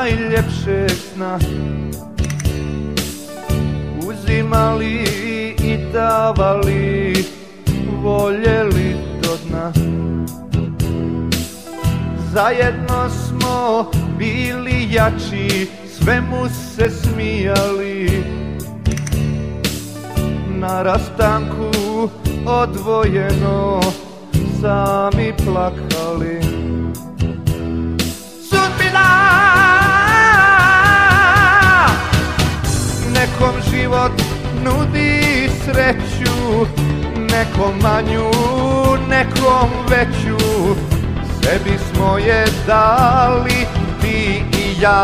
najljepšeg sna, uzimali i davali, voljeli do dna. Zajedno smo bili jači, svemu se smijali, na rastanku odvojeno sami plakali. Sudbina nekom život nudi sreću, nekom manju, nekom veću, sebi smo je dali ti i ja.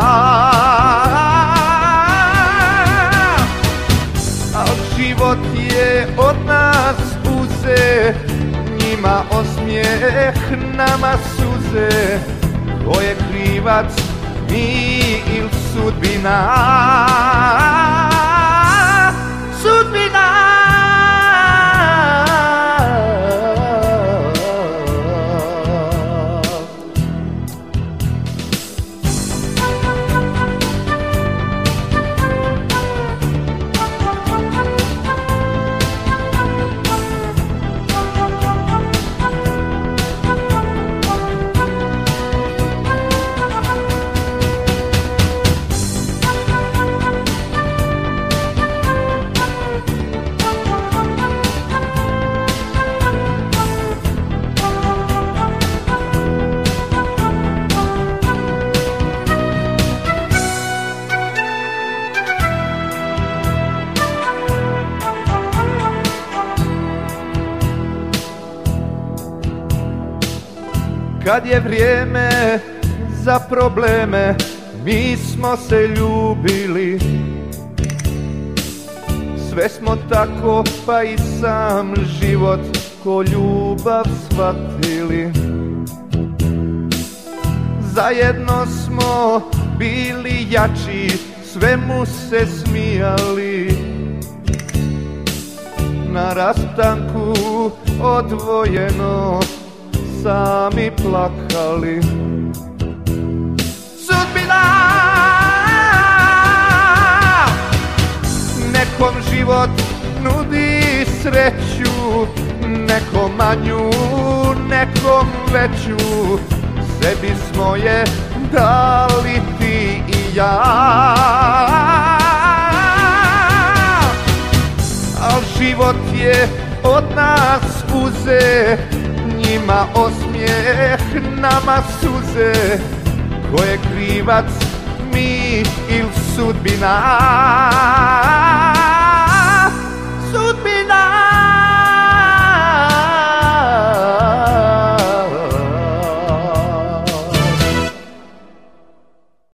Al život je od nas uze, njima osmijeh, nama suze. Ko je krivac, mi il sudbina? Sudbina! Kad je vrijeme za probleme, mi smo se ljubili. Sve smo tako, pa i sam život ko ljubav shvatili. Zajedno smo bili jači, svemu se smijali, na rastanku odvojeno sami plakali. Sudbina nekom život nudi sreću, nekom manju, nekom veću, sebi smo je dali ti i ja. Al život je od nas uze, njima osmijeh, nama suze. Ko je krivac, mi il sudbina?